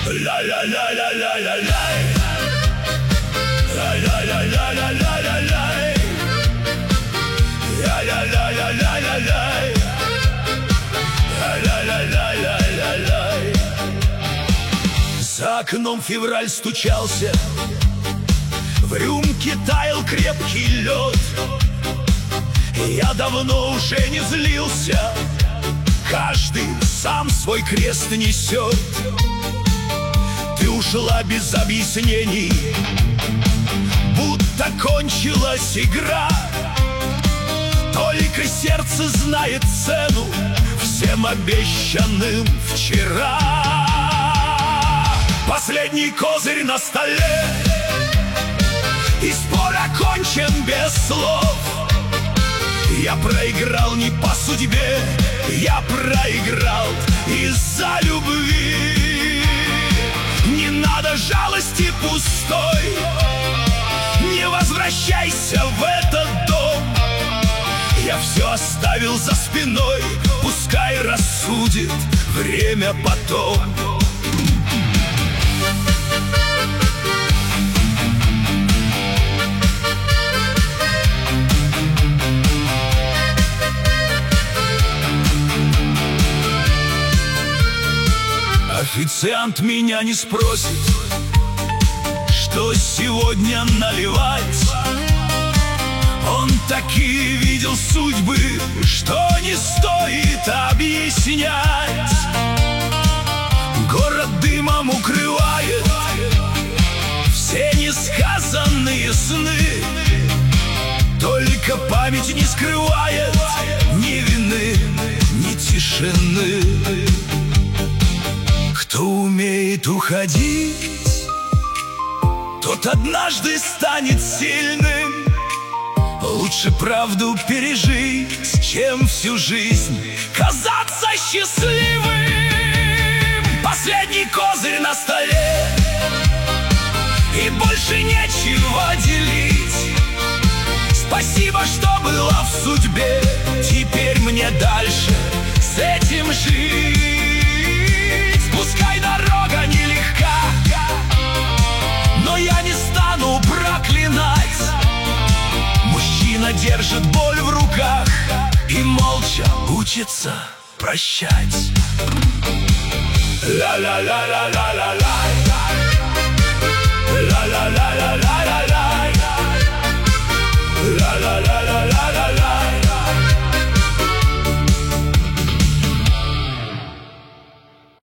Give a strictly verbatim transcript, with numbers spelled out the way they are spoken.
За окном февраль стучался, в рюмке таял крепкий лед. Я давно уже не злился, каждый сам свой крест несет. Ты ушла без объяснений, будто кончилась игра. Только сердце знает цену всем обещанным вчера. Последний козырь на столе, и спор окончен без слов. Я проиграл не по судьбе, я проиграл из-за любви. Не надо жалости пустой, не возвращайся в этот дом. Я все оставил за спиной, пускай рассудит время потом. Официант меня не спросит, что сегодня наливать. Он такие видел судьбы, что не стоит объяснять. Город дымом укрывает все несказанные сны. Только память не скрывает ни вины, ни тишины. Кто умеет уходить, тот однажды станет сильным. Лучше правду пережить, чем всю жизнь казаться счастливым. Последний козырь на столе, и больше нечего делить. Спасибо, что была в судьбе, теперь мне дальше с этим жить. Пускай дорога нелегка, но я не стану проклинать. Мужчина держит боль в руках и молча учится прощать. Ла-ла-ла-ла-ла-ла-ла.